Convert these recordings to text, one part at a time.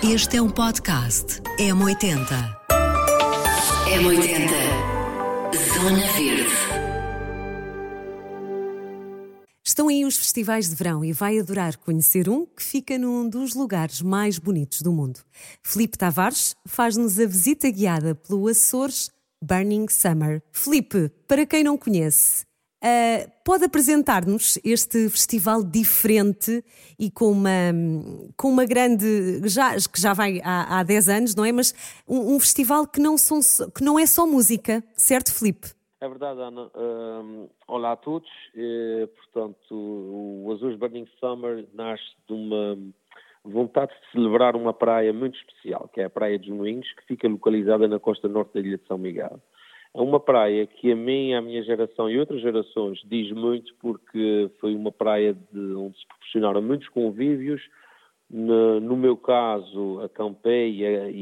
Este é um podcast M80. M80. Zona Verde. Estão aí os festivais de verão e vai adorar conhecer um que fica num dos lugares mais bonitos do mundo. Filipe Tavares faz-nos a visita guiada pelo Açores Burning Summer. Filipe, para quem não conhece, pode apresentar-nos este festival diferente e com uma grande... que já vai há 10 anos, não é? Mas um festival que não é só música, certo, Filipe? É verdade, Ana. Olá a todos. Portanto, o Açores Burning Summer nasce de uma vontade de celebrar uma praia muito especial, que é a Praia dos Moinhos, que fica localizada na costa norte da Ilha de São Miguel. É uma praia que a minha geração e outras gerações diz muito, porque foi uma praia onde se proporcionaram muitos convívios. No meu caso, acampei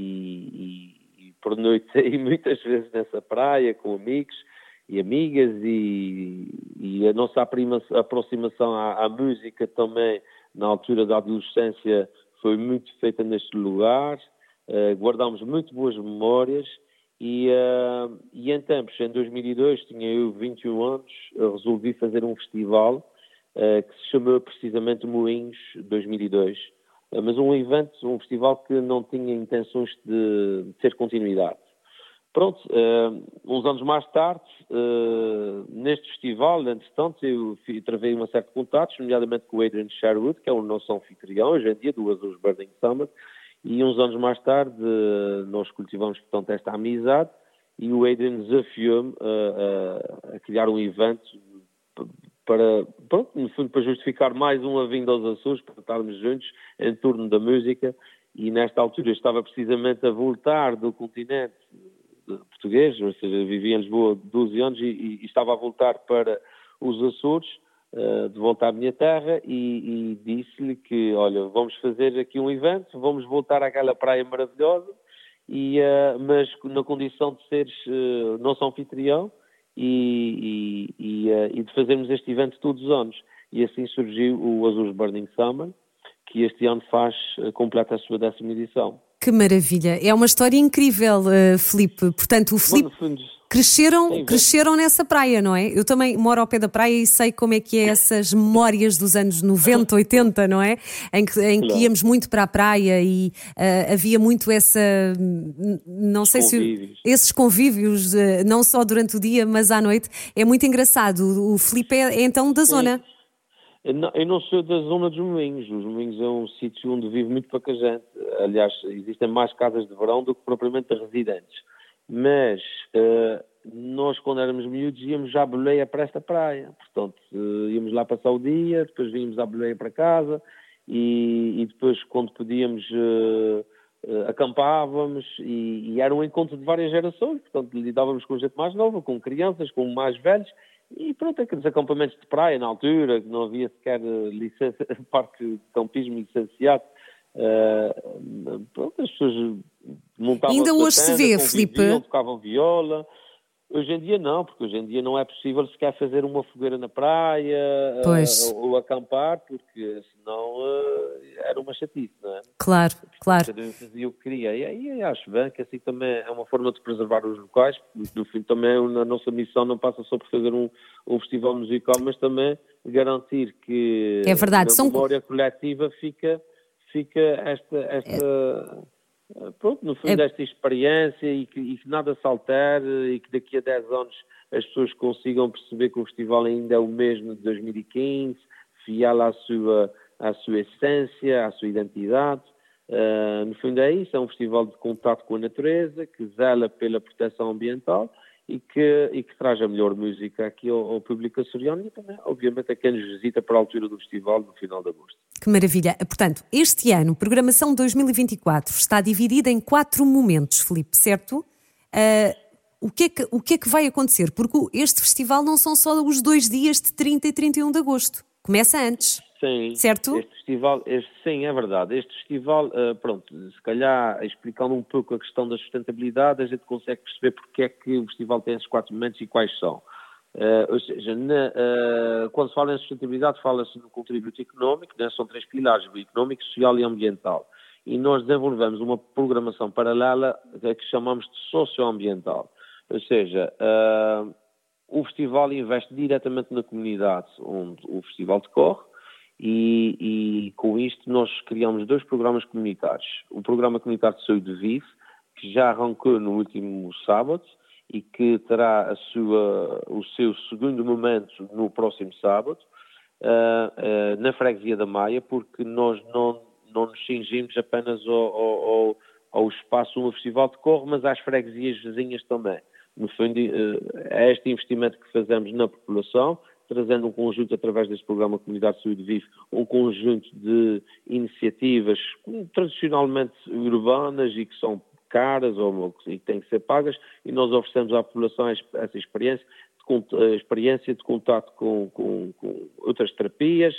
e pernoitei muitas vezes nessa praia com amigos e amigas, e a nossa aproximação à música também, na altura da adolescência, foi muito feita neste lugar. Guardámos muito boas memórias e em 2002, tinha eu 21 anos, resolvi fazer um festival que se chamou precisamente Moinhos 2002, mas um festival que não tinha intenções de ter continuidade. Pronto, uns anos mais tarde, neste festival, entretanto, eu travei uma série de contatos, nomeadamente com o Adrian Sherwood, que é o nosso anfitrião, hoje em dia, do Açores Burning Summer, e uns anos mais tarde nós cultivamos, portanto, esta amizade, e o Adrian desafiou-me a criar um evento para, pronto, no fundo, para justificar mais uma vinda aos Açores, para estarmos juntos em torno da música, e nesta altura eu estava precisamente a voltar do continente português, ou seja, vivia em Lisboa 12 anos e estava a voltar para os Açores, de volta à minha terra, e disse-lhe que, olha, vamos fazer aqui um evento, vamos voltar àquela praia maravilhosa, mas na condição de seres nosso anfitrião e de fazermos este evento todos os anos. E assim surgiu o Açores Burning Summer, que este ano completa a sua 10ª edição. Que maravilha! É uma história incrível, Filipe. Portanto, o Filipe cresceram nessa praia, não é? Eu também moro ao pé da praia e sei como é que é essas memórias dos anos 90, 80, não é? Em que íamos muito para a praia e havia muito esses convívios, não só durante o dia, mas à noite. É muito engraçado. O Filipe é então da zona. Eu não sou da zona dos Moinhos. Os Moinhos é um sítio onde vive muito pouca gente. Aliás, existem mais casas de verão do que propriamente residentes. Mas nós, quando éramos miúdos, íamos à boleia para esta praia. Portanto, íamos lá passar o dia, depois vínhamos à boleia para casa e depois, quando podíamos, acampávamos e era um encontro de várias gerações. Portanto, lidávamos com gente mais nova, com crianças, com mais velhos. E pronto, aqueles acampamentos de praia na altura, que não havia sequer parque de campismo licenciado. Pronto, as pessoas montavam... Ainda hoje se vê, Filipe? Tocavam viola. Hoje em dia não, porque hoje em dia não é possível sequer fazer uma fogueira na praia ou acampar, porque senão era uma chatice, não é? Claro. Cada um fazia o que queria. E aí acho bem que assim também é uma forma de preservar os locais. No fim também a nossa missão não passa só por fazer um festival musical, mas também garantir que é verdade. Na memória coletiva fica pronto, no fundo, esta experiência e que nada se altere e que daqui a 10 anos as pessoas consigam perceber que o festival ainda é o mesmo de 2015, fiel à sua essência, à sua identidade. No fundo é isso, é um festival de contato com a natureza, que zela pela proteção ambiental e que traz a melhor música aqui ao público açoriano e também, obviamente, a quem nos visita para a altura do festival no final de agosto. Que maravilha! Portanto, este ano, programação 2024, está dividida em 4 momentos, Filipe, certo? O que é que vai acontecer? Porque este festival não são só os 2 dias de 30 e 31 de agosto. Começa antes. Sim, certo? Sim, é verdade. Este festival, pronto, se calhar explicando um pouco a questão da sustentabilidade, a gente consegue perceber porque é que o festival tem esses 4 momentos e quais são. Ou seja, quando se fala em sustentabilidade, fala-se no contributo económico, né? São 3 pilares: o económico, social e ambiental. e nós desenvolvemos uma programação paralela que chamamos de socioambiental. Ou seja, o festival investe diretamente na comunidade onde o festival decorre e com isto nós criamos 2 programas comunitários. O Programa Comunitário de Saúde Vive, que já arrancou no último sábado e que terá o seu segundo momento no próximo sábado, na Freguesia da Maia, porque nós não nos cingimos apenas ao espaço onde o festival decorre, mas às freguesias vizinhas também. No fundo, é este investimento que fazemos na população, trazendo um conjunto, através deste Programa Comunitário de Saúde Vive, um conjunto de iniciativas tradicionalmente urbanas e que são caras ou que têm que ser pagas, e nós oferecemos à população essa experiência de contato com outras terapias.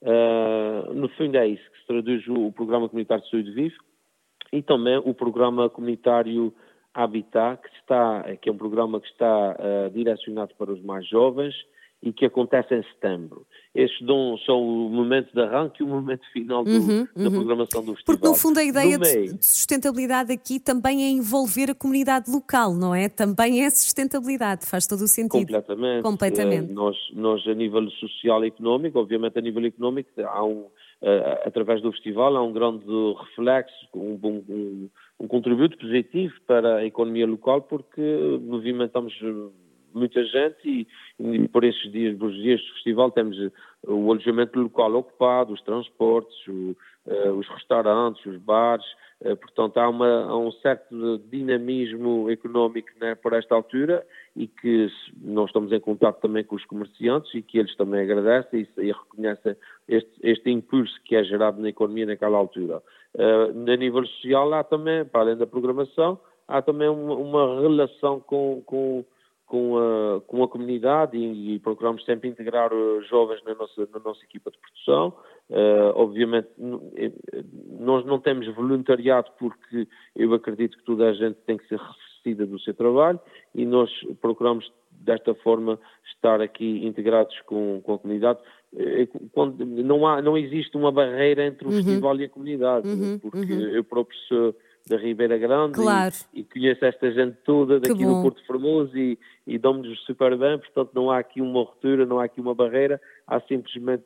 No fundo é isso que se traduz o Programa Comunitário de Saúde Vive, e também o Programa Comunitário Habitat, que é um programa que está direcionado para os mais jovens e que acontece em setembro. Estes são o momento de arranque e o momento final da programação do festival. Porque, no fundo, a ideia de sustentabilidade aqui também é envolver a comunidade local, não é? Também é sustentabilidade, faz todo o sentido. Completamente. Nós, a nível social e económico, obviamente a nível económico, através do festival, há um grande reflexo, um contributo positivo para a economia local, porque movimentamos muita gente e por esses dias, por dias do festival, temos o alojamento local ocupado, os transportes, os restaurantes, os bares, portanto há um certo dinamismo económico, né, por esta altura, e que nós estamos em contato também com os comerciantes e que eles também agradecem e reconhecem este impulso que é gerado na economia naquela altura. A nível social há também, para além da programação, há também uma relação com a comunidade e procuramos sempre integrar os jovens na nossa equipa de produção. Obviamente, nós não temos voluntariado porque eu acredito que toda a gente tem que ser ressarcida do seu trabalho e nós procuramos, desta forma, estar aqui integrados com a comunidade. Quando não existe uma barreira entre o festival e a comunidade, porque eu próprio sou da Ribeira Grande, claro, e conheço esta gente toda daqui do Porto Formoso e dão-nos super bem, portanto não há aqui uma ruptura, não há aqui uma barreira, há simplesmente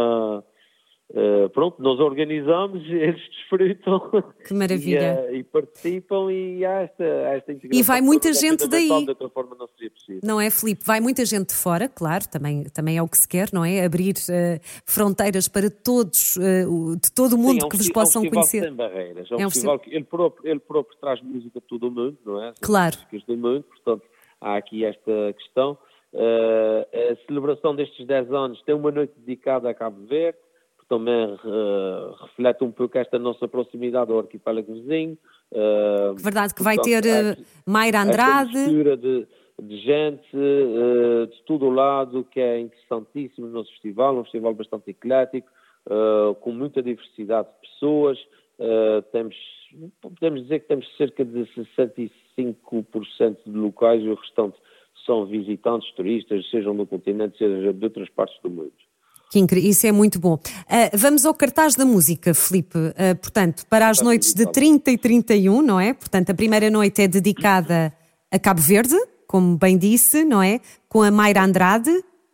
nós organizamos, eles desfrutam. Que maravilha. E participam e há esta integração. E vai muita gente daí. De outra forma não seria possível. Não é, Filipe? Vai muita gente de fora, claro, também é o que se quer, não é? Abrir fronteiras para todos, de todo o mundo. Sim, que vos possam conhecer. É um festival sem barreiras. É um festival que ele próprio traz música de todo o mundo, não é? Claro. Músicas do mundo, portanto há aqui esta questão. A celebração destes 10 anos tem uma noite dedicada a Cabo Verde, que também reflete um pouco esta nossa proximidade ao arquipélago vizinho. Verdade, que vai ter Mayra Andrade. Esta mistura de gente de todo o lado, que é interessantíssimo no nosso festival, um festival bastante eclético, com muita diversidade de pessoas. Podemos dizer que temos cerca de 65% de locais e o restante são visitantes, turistas, sejam do continente, sejam de outras partes do mundo. Que incrível, isso é muito bom. Vamos ao cartaz da música, Filipe. Portanto, para as noites de 30 e 31, não é? Portanto, a primeira noite é dedicada a Cabo Verde, como bem disse, não é? Com a Mayra Andrade.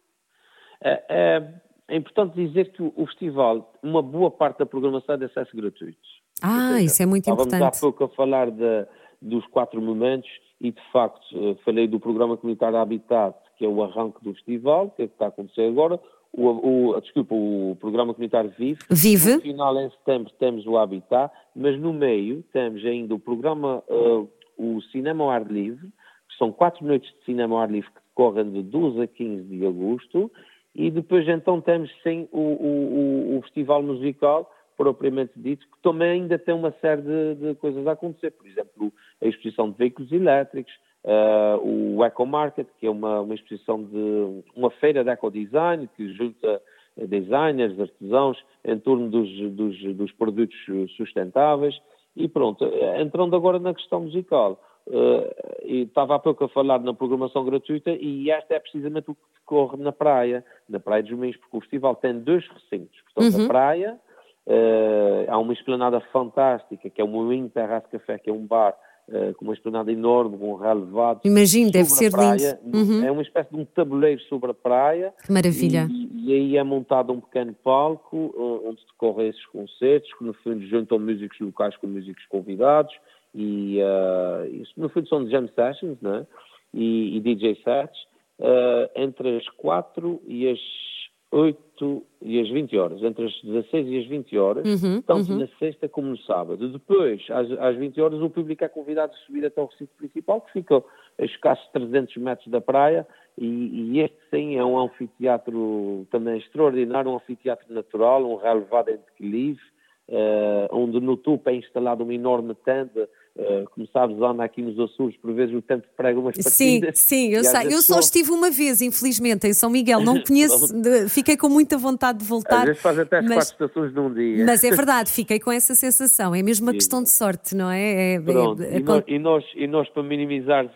É importante dizer que o festival, uma boa parte da programação é de acesso gratuito. Seja, isso é muito importante. Estávamos há pouco a falar dos 4 momentos e, de facto, falei do Programa Comunitário Habitat, que é o arranque do festival, que é o que está a acontecer agora. O Programa Comunitário Vive. No final, em setembro, temos o Habitat, mas no meio temos ainda o programa, o Cinema ao Ar Livre, que são 4 noites de cinema ao ar livre que decorrem de 12 a 15 de agosto, e depois então temos sim o Festival Musical, propriamente dito, que também ainda tem uma série de coisas a acontecer. Por exemplo, a exposição de veículos elétricos, o Eco Market, que é uma exposição de uma feira de ecodesign que junta designers, artesãos em torno dos produtos sustentáveis. E pronto, entrando agora na questão musical, e estava há pouco a falar na programação gratuita, e esta é precisamente o que decorre na Praia dos Moinhos, porque o festival tem 2 recintos, portanto a praia Há uma esplanada fantástica, que é o Moinho Terrace Café, que é um bar com uma esplanada enorme, com um relevado. Imagino, deve ser praia. lindo. É uma espécie de um tabuleiro sobre a praia. Que maravilha. E aí é montado um pequeno palco onde decorrem esses concertos, que no fundo juntam músicos locais com músicos convidados. E isso, no fundo, são jam sessions, né? E DJ sets, entre as 4 e as 8 e as 20 horas, entre as 16 e as 20 horas, tanto na sexta como no sábado. Depois, às 20 horas, o público é convidado a subir até o recinto principal, que fica a escassos 300 metros da praia, e este sim é um anfiteatro também extraordinário, um anfiteatro natural, um relevado em declive, onde no topo é instalada uma enorme tenda. Como sabes, Ana, aqui nos Açores, por vezes o tempo prega umas partidas. Sim, eu sei. Eu só estive uma vez, infelizmente, em São Miguel. Não conheço, fiquei com muita vontade de voltar. Às vezes faz até as 4 estações num dia. Mas é verdade, fiquei com essa sensação. É mesmo uma questão de sorte, não é? Pronto, e nós para minimizarmos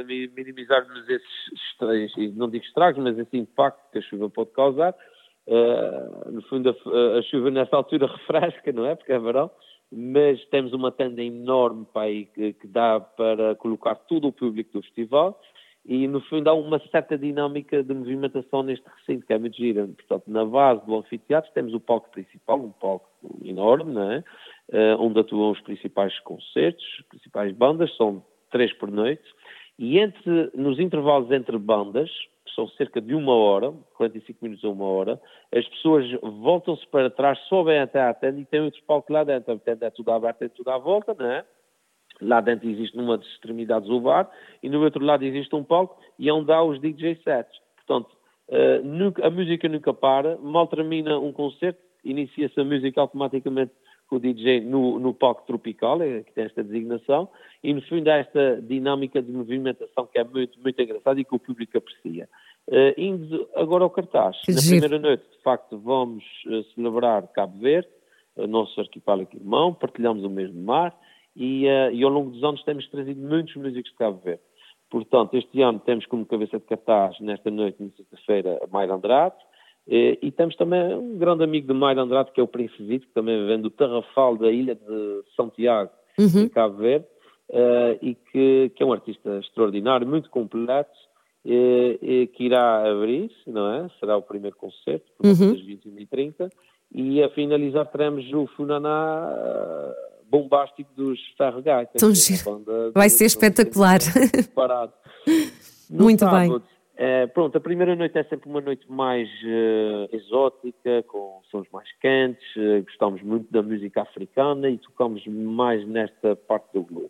esses, não digo estragos, mas esse impacto que a chuva pode causar, no fundo a chuva nessa altura refresca, não é? Porque é verão. Mas temos uma tenda enorme para aí, que dá para colocar todo o público do festival e, no fundo, há uma certa dinâmica de movimentação neste recinto, que é muito gira. Portanto, na base do anfiteatro temos o palco principal, um palco enorme, não é? Onde atuam os principais concertos, as principais bandas, são 3 por noite, e nos intervalos entre bandas, que são cerca de 1 hora, 45 minutos a 1 hora, as pessoas voltam-se para trás, sobem até à tenda e tem outro palco lá dentro. A tenda é tudo aberta e tudo à volta, não é? Lá dentro existe numa das extremidades o bar e no outro lado existe um palco e é onde há os DJ sets. Portanto, a música nunca para, mal termina um concerto, inicia-se a música automaticamente com o DJ no palco tropical, que tem esta designação, e no fundo há esta dinâmica de movimentação que é muito, muito engraçada e que o público aprecia. Indo agora ao cartaz, na primeira noite, de facto, vamos celebrar Cabo Verde, o nosso arquipélago irmão, partilhamos o mesmo mar, e ao longo dos anos temos trazido muitos músicos de Cabo Verde. Portanto, este ano temos como cabeça de cartaz, nesta noite, na sexta-feira, a Mayra Andrade, e temos também um grande amigo de Mayra Andrade, que é o Príncipe, que também vem do Tarrafal da ilha de Santiago, em Cabo Verde, e que é um artista extraordinário, muito completo, que irá abrir, não é? Será o primeiro concerto, por volta das 21h30, e a finalizar teremos o Funaná bombástico dos Ferro Gaita. Vai ser espetacular. Muito sábado, bem. Pronto, a primeira noite é sempre uma noite mais exótica, com sons mais quentes, gostamos muito da música africana e tocamos mais nesta parte do globo.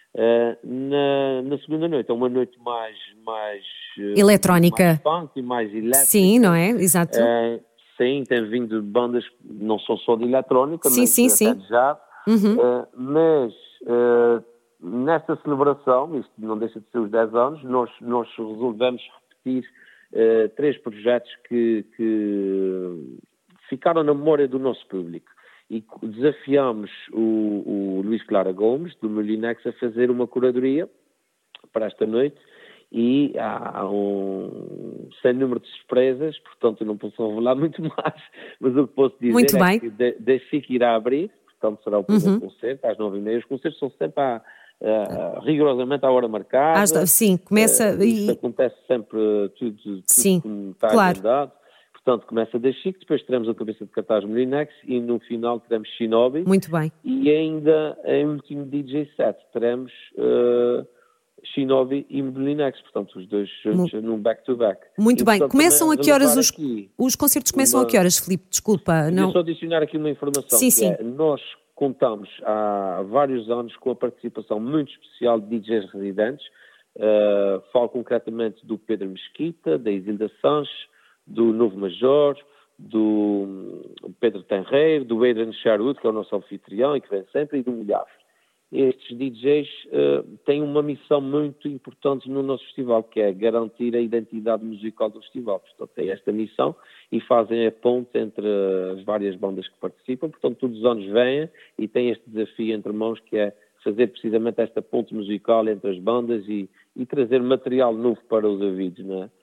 Na segunda noite é uma noite mais eletrónica, mais funk e mais elétrica. Sim, não é? Exato. Sim, tem vindo bandas que não são só de eletrónica, sim, mas sim, até de jazz. Mas nesta celebração, isto não deixa de ser os 10 anos, nós resolvemos repetir 3 projetos que ficaram na memória do nosso público. E desafiamos o Luís Clara Gomes, do Molinex, a fazer uma curadoria para esta noite. E há um sem número de surpresas, portanto eu não posso revelar muito mais, mas o que posso dizer é que da FIC irá abrir, portanto será o primeiro concerto, às 9h30. Os concertos são sempre rigorosamente à hora marcada. Sim, começa... Isso acontece sempre tudo como está agendado. Portanto, começa da Chic, depois teremos a cabeça de cartaz Molinex e no final teremos Shinobi. Muito bem. E ainda em último DJ set teremos... Shinobi e Molinex, portanto, os dois juntos num back-to-back. Muito bem. Começam a que horas os concertos começam a que horas, Filipe? Desculpa. Não. Só adicionar aqui uma informação. Sim. Nós contamos há vários anos com a participação muito especial de DJs residentes. Falo concretamente do Pedro Mesquita, da Isilda Sanches, do Novo Major, do Pedro Tenreiro, do Adrian Sherwood, que é o nosso anfitrião e que vem sempre, e do Milhavo. Estes DJs têm uma missão muito importante no nosso festival, que é garantir a identidade musical do festival. Portanto, têm esta missão e fazem a ponte entre as várias bandas que participam. Portanto, todos os anos vêm e têm este desafio entre mãos, que é fazer precisamente esta ponte musical entre as bandas e trazer material novo para os ouvidos, não é?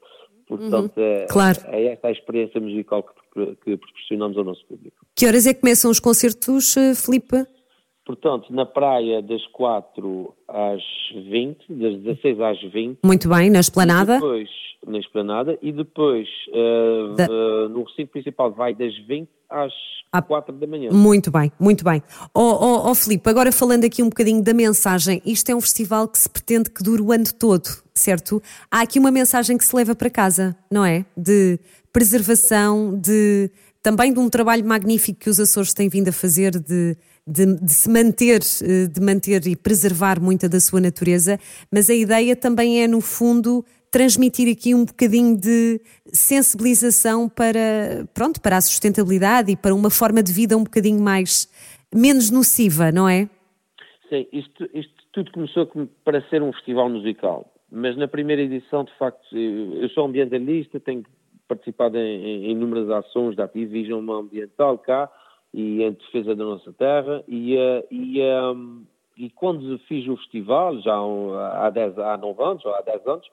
Portanto, Claro. é esta a experiência musical que proporcionamos ao nosso público. Que horas é que começam os concertos, Filipe? Portanto, na praia das 4 às 20, das 16 às 20. Muito bem, na esplanada. Depois, na esplanada, e depois no recinto principal vai das 20 às 4 da manhã. Muito bem, muito bem. Filipe, agora falando aqui um bocadinho da mensagem, isto é um festival que se pretende que dure o ano todo, certo? Há aqui uma mensagem que se leva para casa, não é? De preservação, também de um trabalho magnífico que os Açores têm vindo a fazer de se manter e preservar muita da sua natureza, mas a ideia também é, no fundo, transmitir aqui um bocadinho de sensibilização para a sustentabilidade e para uma forma de vida um bocadinho menos nociva, não é? Sim, isto tudo começou para ser um festival musical, mas na primeira edição, de facto, eu sou ambientalista, tenho participado em inúmeras ações de ativismo ambiental cá e em defesa da nossa terra e quando fiz o festival, já há 9 anos ou há 10 anos,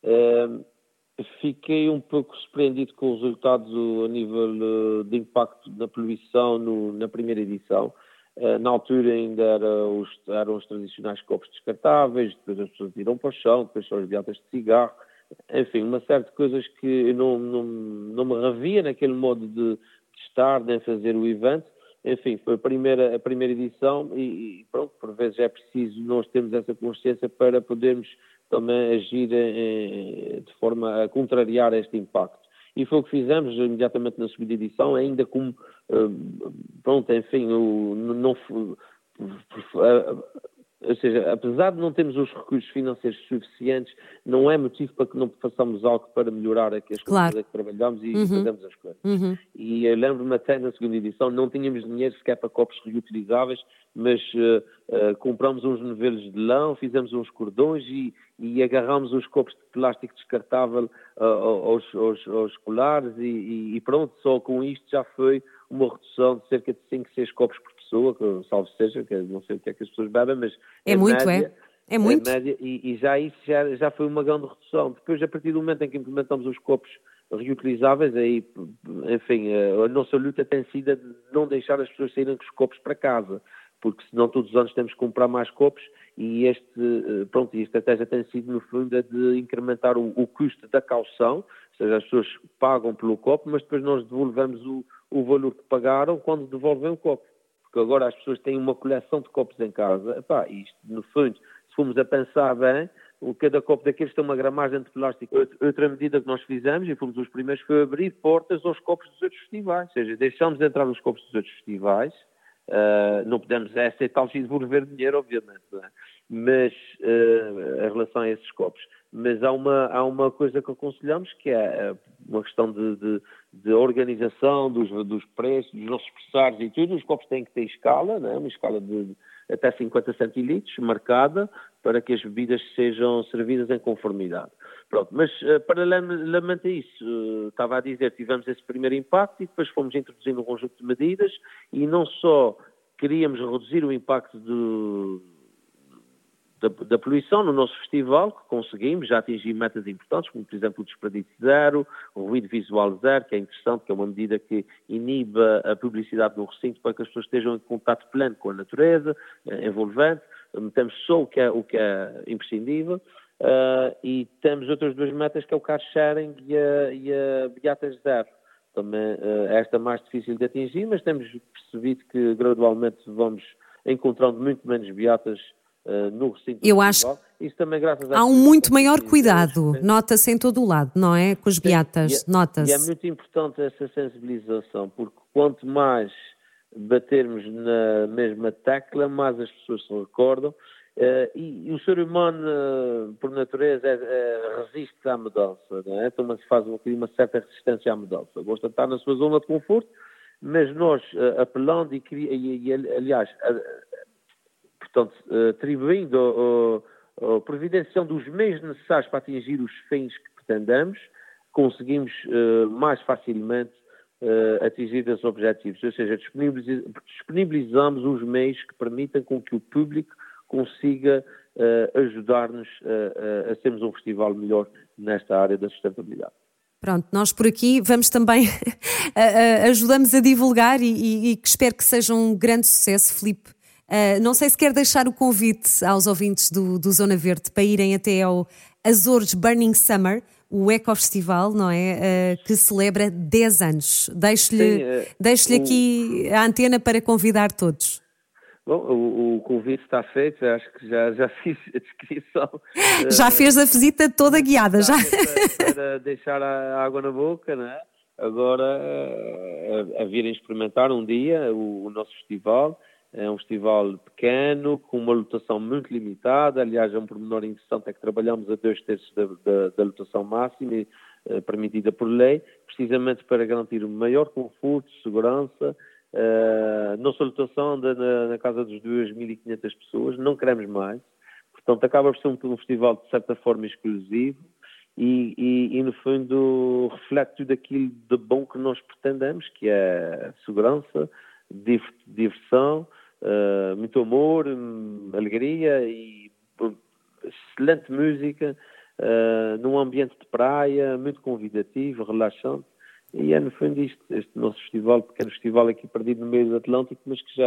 fiquei um pouco surpreendido com os resultados a nível de impacto da poluição na primeira edição. Na altura ainda eram os tradicionais copos descartáveis, depois as pessoas tiram para o chão, depois são as beatas de cigarro, enfim, uma série de coisas que eu não me revia naquele modo de estar, de fazer o evento. Enfim, foi a primeira edição e pronto, por vezes é preciso nós termos essa consciência para podermos também agir de forma a contrariar este impacto. E foi o que fizemos imediatamente na segunda edição, ainda como, pronto, enfim, ou seja, apesar de não termos os recursos financeiros suficientes, não é motivo para que não façamos algo para melhorar aqui as coisas que trabalhamos e fazemos as coisas. E eu lembro-me até na segunda edição, não tínhamos dinheiro sequer para copos reutilizáveis, mas compramos uns novelos de lã, fizemos uns cordões e agarramos os copos de plástico descartável aos colares e pronto, só com isto já foi uma redução de cerca de 5, 6 copos por pessoa, que salvo seja, que não sei o que é que as pessoas bebem, mas é muito, média, é muito. Média, e já isso já foi uma grande redução. Depois, a partir do momento em que implementamos os copos reutilizáveis, aí, enfim, a nossa luta tem sido de não deixar as pessoas saírem com os copos para casa, porque senão todos os anos temos que comprar mais copos e a estratégia tem sido, no fundo, a de incrementar o custo da caução, ou seja, as pessoas pagam pelo copo, mas depois nós devolvemos o valor que pagaram quando devolvem o copo. Porque agora as pessoas têm uma coleção de copos em casa. Isto, no fundo, se formos a pensar bem, cada copo daqueles tem uma gramagem de plástico. Outra medida que nós fizemos, e fomos os primeiros, foi abrir portas aos copos dos outros festivais. Ou seja, deixamos de entrar nos copos dos outros festivais. Não podemos aceitar-los e devolver dinheiro, obviamente, não é? Mas em relação a esses copos. Mas há uma coisa que aconselhamos, que é uma questão de organização dos preços, dos nossos pressários e tudo. Os copos têm que ter escala, né? Uma escala de até 50 centilitros, marcada, para que as bebidas sejam servidas em conformidade. Pronto, mas paralelamente a isso, estava a dizer, tivemos esse primeiro impacto e depois fomos introduzindo um conjunto de medidas e não só queríamos reduzir o impacto da poluição no nosso festival, que conseguimos, já atingir metas importantes, como por exemplo o desperdício zero, o ruído visual zero, que é interessante, que é uma medida que inibe a publicidade no recinto para que as pessoas estejam em contato pleno com a natureza, envolvente, metemos só o que é imprescindível, e temos outras 2 metas, que é o car sharing e a beatas zero. Também esta mais difícil de atingir, mas temos percebido que gradualmente vamos encontrando muito menos beatas no recinto. Eu acho isso também graças há um muito maior cuidado, nota-se em todo o lado, não é? Com as beatas, nota-se. E é muito importante essa sensibilização, porque quanto mais batermos na mesma tecla, mais as pessoas se recordam, e o ser humano, por natureza, resiste à mudança, não é? Então se faz uma certa resistência à mudança. Gosta de estar na sua zona de conforto, mas nós, apelando aliás, portanto, atribuindo a providenciação dos meios necessários para atingir os fins que pretendamos, conseguimos mais facilmente atingir esses objetivos. Ou seja, disponibilizamos os meios que permitam com que o público consiga ajudar-nos a sermos um festival melhor nesta área da sustentabilidade. Pronto, nós por aqui vamos também, ajudamos a divulgar e que espero que seja um grande sucesso, Filipe. Não sei se quer deixar o convite aos ouvintes do Zona Verde para irem até ao Açores Burning Summer, o Ecofestival, não é? Que celebra 10 anos. Deixo-lhe aqui a antena para convidar todos. Bom, o convite está feito, acho que já fiz a descrição. Já fez a visita toda guiada, já. Para deixar a água na boca, não é? Agora, a virem experimentar um dia o nosso festival. É um festival pequeno, com uma lotação muito limitada. Aliás, é um pormenor interessante, é que trabalhamos a 2/3 da lotação máxima permitida por lei, precisamente para garantir um maior conforto, segurança. Nossa lotação anda na casa dos 2.500 pessoas, não queremos mais. Portanto, acaba por ser um festival de certa forma exclusivo e no fundo, reflete tudo aquilo de bom que nós pretendemos, que é segurança, diversão, muito amor, alegria e excelente música, num ambiente de praia, muito convidativo, relaxante. E é no fundo este nosso festival, pequeno festival aqui perdido no meio do Atlântico, mas que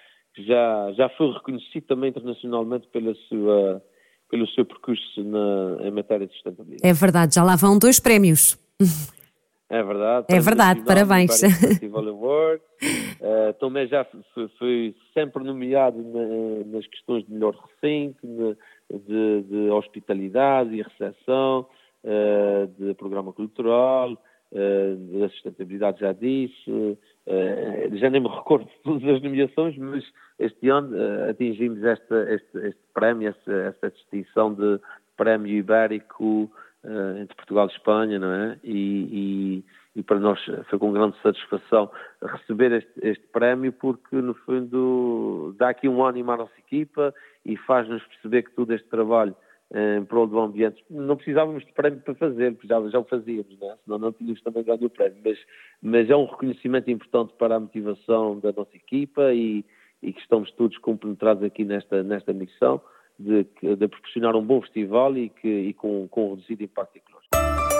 já foi reconhecido também internacionalmente pelo seu percurso em matéria de sustentabilidade. É verdade, já lá vão 2 prémios. É verdade. É verdade, parabéns. Festival Award. Também já foi sempre nomeado nas questões de melhor recinto, de hospitalidade e recepção, de programa cultural, da sustentabilidade, já disse. Já nem me recordo de todas as nomeações, mas este ano atingimos este prémio, esta distinção de prémio ibérico entre Portugal e Espanha, não é? E para nós foi com grande satisfação receber este prémio, porque no fundo dá aqui um ânimo à nossa equipa e faz-nos perceber que todo este trabalho em prol do ambiente, não precisávamos de prémio para fazer, porque já o fazíamos, não é? Senão não tínhamos também ganho o prémio, mas é um reconhecimento importante para a motivação da nossa equipa e que estamos todos compenetrados aqui nesta missão de proporcionar um bom festival e com reduzido impacto ecológico.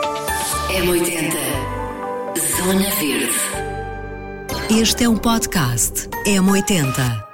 M80 Zona Verde. Este é um podcast M80.